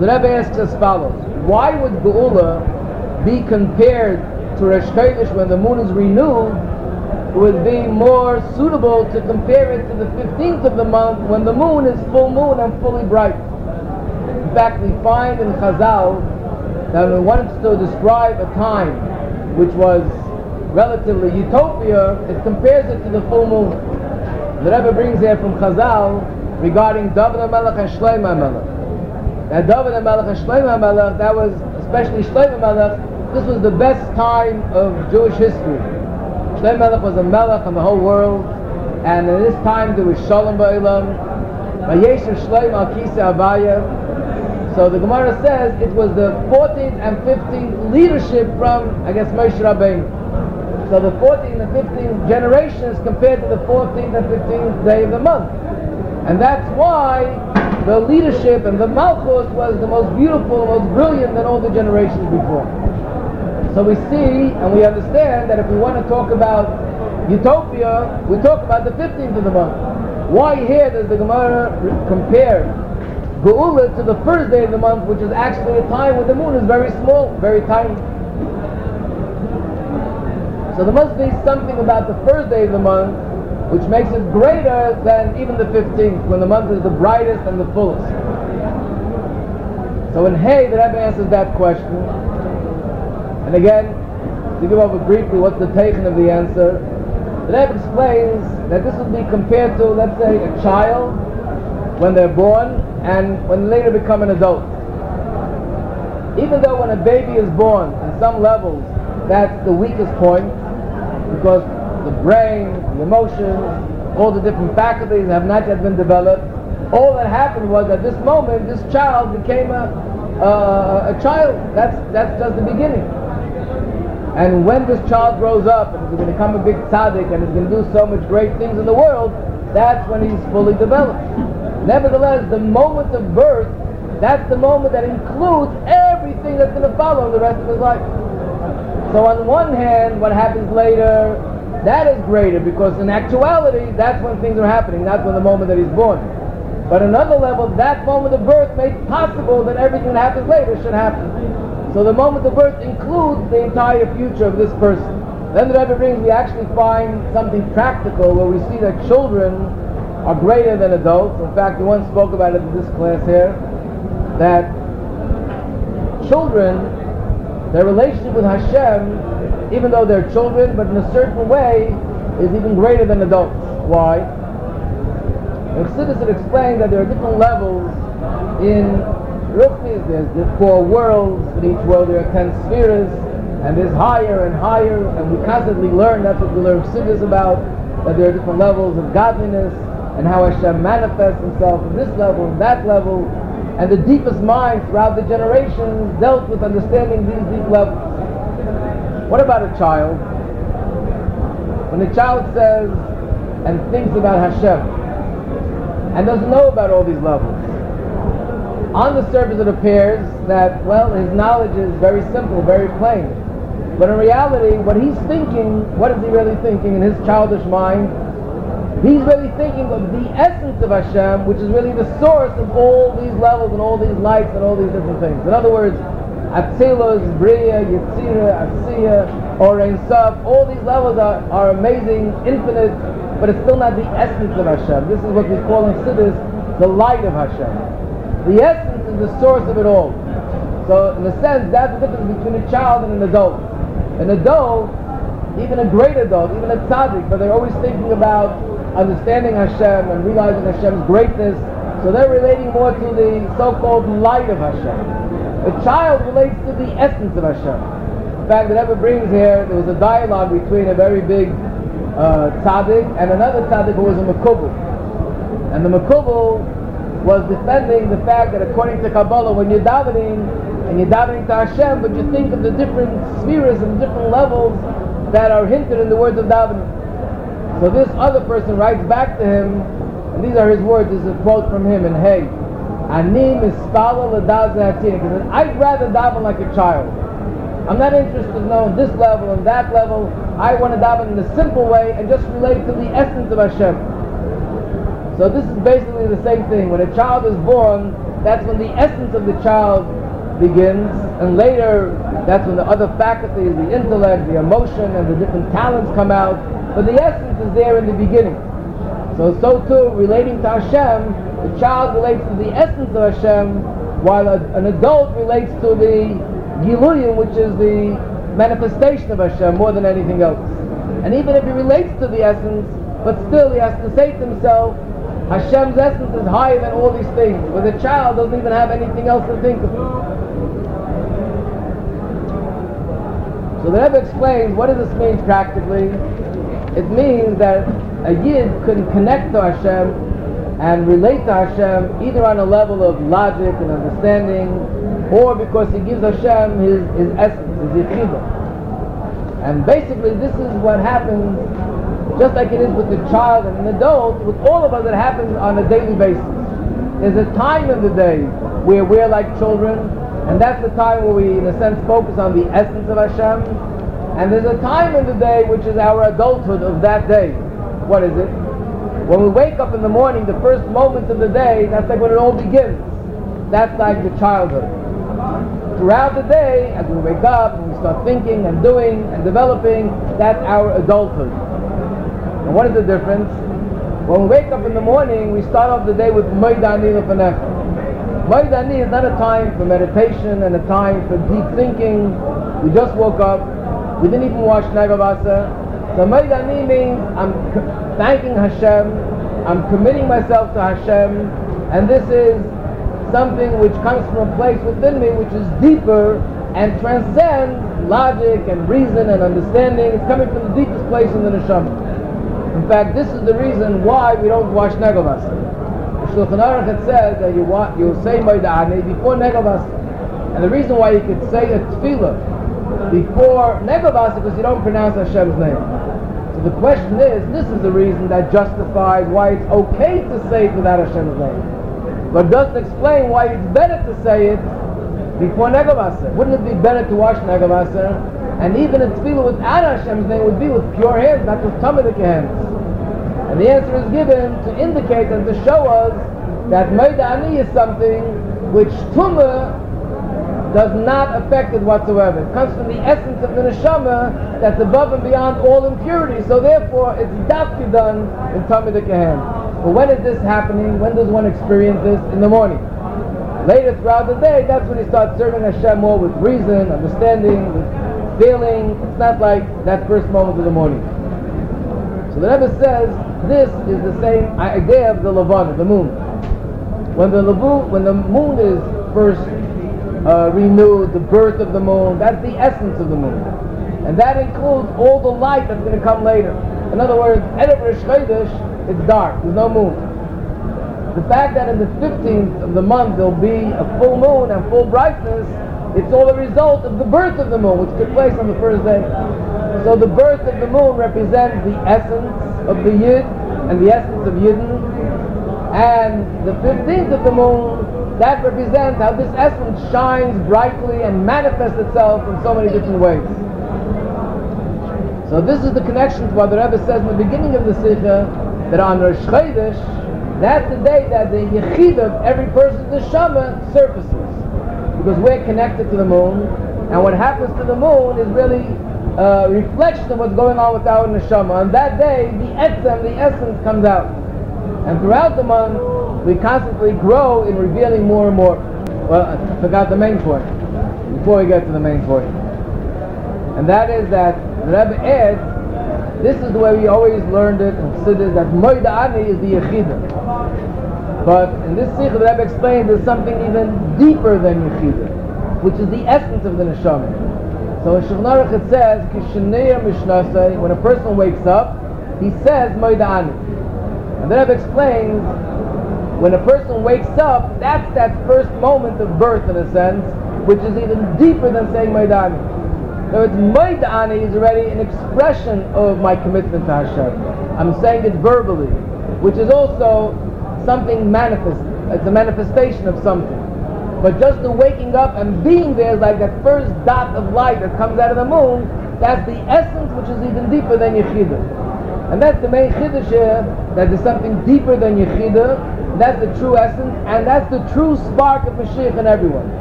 the Rebbe asks as follows: why would Geula be compared to Rosh Chodesh when the moon is renewed? It would be more suitable to compare it to the 15th of the month when the moon is full moon and fully bright. In fact, we find in Chazal that when one wants to describe a time which was relatively utopia, it compares it to the full moon. The Rebbe brings here from Chazal regarding David HaMelech and Shlomo HaMelech. Now David HaMelech and Shlomo HaMelech, that was, especially Shlomo HaMelech, this was the best time of Jewish history. Shlomo HaMelech was a melech on the whole world, and in this time there was Shalom Ba'olam, Vayeshev Shlomo al Kisei Avaya. So the Gemara says it was the 14th and 15th leadership from, I guess, Moshe Rabbeinu. So the 14th and 15th generations compared to the 14th and 15th day of the month. And that's why the leadership and the Malchus was the most beautiful, most brilliant than all the generations before. So we see and we understand that if we want to talk about utopia, we talk about the 15th of the month. Why here does the Gemara compare Geula to the first day of the month, which is actually a time when the moon is very small, very tiny? So there must be something about the first day of the month which makes it greater than even the 15th, when the month is the brightest and the fullest. So in Hay, the Rebbe answers that question. And again, to give over briefly what's the taken of the answer, the Rebbe explains that this would be compared to, let's say, a child when they're born and when they later become an adult. Even though when a baby is born, in some levels, that's the weakest point, because the brain, the emotions, all the different faculties have not yet been developed. All that happened was at this moment, this child became a child. That's just the beginning. And when this child grows up and is going to become a big tzaddik and is going to do so much great things in the world, that's when he's fully developed. Nevertheless, the moment of birth, that's the moment that includes everything that's going to follow the rest of his life. So on one hand, what happens later, that is greater, because in actuality, that's when things are happening, not when the moment that he's born. But on another level, that moment of birth makes possible that everything that happens later should happen. So the moment of birth includes the entire future of this person. Then the Rebbe brings, we actually find something practical where we see that children are greater than adults. In fact, we once spoke about it in this class here, that children, their relationship with Hashem, even though they're children, but in a certain way, is even greater than adults. Why? And Chassidus had explained that there are different levels in Ruchnis. There's the 4 worlds. In each world there are 10 spheres, and there's higher and higher, and we constantly learn, that's what we learn Chassidus about, that there are different levels of godliness, and how Hashem manifests himself in this level and that level, and the deepest minds throughout the generations dealt with understanding these deep levels. What about a child? When a child says and thinks about Hashem and doesn't know about all these levels, on the surface it appears that, well, his knowledge is very simple, very plain. But in reality, what he's thinking, what is he really thinking in his childish mind? He's really thinking of the essence of Hashem, which is really the source of all these levels and all these lights and all these different things. In other words, Atzilus, Bria, Yetzirah, Asiya, or Ein Sof, all these levels are amazing, infinite, but it's still not the essence of Hashem. This is what we call in Chassidus the light of Hashem. The essence is the source of it all. So in a sense, that's the difference between a child and an adult. An adult, even a great adult, even a tzaddik, but they're always thinking about understanding Hashem and realizing Hashem's greatness, so they're relating more to the so-called light of Hashem. A child relates to the essence of Hashem. In fact, the Rebbe brings here, there was a dialogue between a very big tzaddik and another tzaddik who was a Mekubal. And the Mekubal was defending the fact that according to Kabbalah, when you're davening, and you're davening to Hashem, but you think of the different spheres and different levels that are hinted in the words of davening. So this other person writes back to him, and these are his words, this is a quote from him in Hay. Ani mispala l'daz ha'atzin. He says, I'd rather daven like a child. I'm not interested in knowing this level and that level. I want to daven in a simple way and just relate to the essence of Hashem. So this is basically the same thing. When a child is born, that's when the essence of the child begins, and later that's when the other faculties, the intellect, the emotion, and the different talents come out. But the essence is there in the beginning. So too, relating to Hashem, the child relates to the essence of Hashem, while an adult relates to the Giluyim, which is the manifestation of Hashem more than anything else. And even if he relates to the essence, but still he has to say to himself, Hashem's essence is higher than all these things, where the child doesn't even have anything else to think of. So the Rebbe explains, what does this mean practically? It means that a Yid can connect to Hashem and relate to Hashem either on a level of logic and understanding, or because he gives Hashem his essence, his yichidah. And basically this is what happens, just like it is with the child and an adult, with all of us it happens on a daily basis. There's a time in the day where we're like children, and that's the time where we, in a sense, focus on the essence of Hashem. And there's a time in the day which is our adulthood of that day. What is it? When we wake up in the morning, the first moments of the day, that's like when it all begins. That's like the childhood. Throughout the day, as we wake up and we start thinking and doing and developing, that's our adulthood. And what is the difference? When we wake up in the morning, we start off the day with Moed Ani Lefanecha. Moed Ani is not a time for meditation and a time for deep thinking. We just woke up. We didn't even wash Negavasa. So Moed Ani means I'm thanking Hashem, I'm committing myself to Hashem, and this is something which comes from a place within me which is deeper and transcends logic and reason and understanding. It's coming from the deepest place in the neshama. In fact, this is the reason why we don't wash Negavasa. The Shulchan Aruch had said that you say Moed Ani before Negavasa. And the reason why you could say a tefillah before Negavasa is because you don't pronounce Hashem's name. So the question is, this is the reason that justifies why it's okay to say it without Hashem's name. But doesn't explain why it's better to say it before Negavasa. Wouldn't it be better to wash Negavasa? And even a tefillah without Hashem's name would be with pure hands, not with Talmudic hands. And the answer is given to indicate and to show us that Moed Ani is something which Tumah does not affect it whatsoever. It comes from the essence of the neshama that's above and beyond all impurity. So therefore, it's dafki done in Talmudic hands. But when is this happening? When does one experience this? In the morning. Later throughout the day, that's when you start serving Hashem more with reason, understanding, with feeling. It's not like that first moment of the morning. So the Rebbe says this is the same idea of the Levana, the moon. When the moon is first renewed, the birth of the moon, that's the essence of the moon. And that includes all the light that's going to come later. In other words, Erev Rosh Chodesh, it's dark, there's no moon. The fact that in the 15th of the month there'll be a full moon and full brightness, it's all a result of the birth of the moon, which took place on the first day. So the birth of the moon represents the essence of the Yid and the essence of Yidden. And the 15th of the moon, that represents how this essence shines brightly and manifests itself in so many different ways. So this is the connection to what the Rebbe says in the beginning of the Sikha, that on Rosh Chodesh, that's the day that the Yechid of every person's neshama surfaces. Because we're connected to the moon, and what happens to the moon is really a reflection of what's going on with our neshama. On that day, the essence comes out. And throughout the month, we constantly grow in revealing more and more. Well, I forgot the main point, before we get to the main point. And that is that the Rebbe adds, this is the way we always learned it in Chassidus, that Moed Ani is the Yechidah. But in this Sikha, the Rebbe explains there's something even deeper than Yechidah, which is the essence of the Neshama. So in Shulchan Aruch it says, Kishnei Mishnasei, when a person wakes up, he says Moed Ani. And the Rebbe explains, when a person wakes up, that's that first moment of birth in a sense, which is even deeper than saying Moed Ani. In other words, Moed Ani is already an expression of my commitment to Hashem. I'm saying it verbally, which is also something manifest. It's a manifestation of something. But just the waking up and being there is like that first dot of light that comes out of the moon. That's the essence, which is even deeper than Yechidah. And that's the main Chiddush here, that there's something deeper than Yechidah. that's the true essence, and that's the true spark of Mashiach in everyone.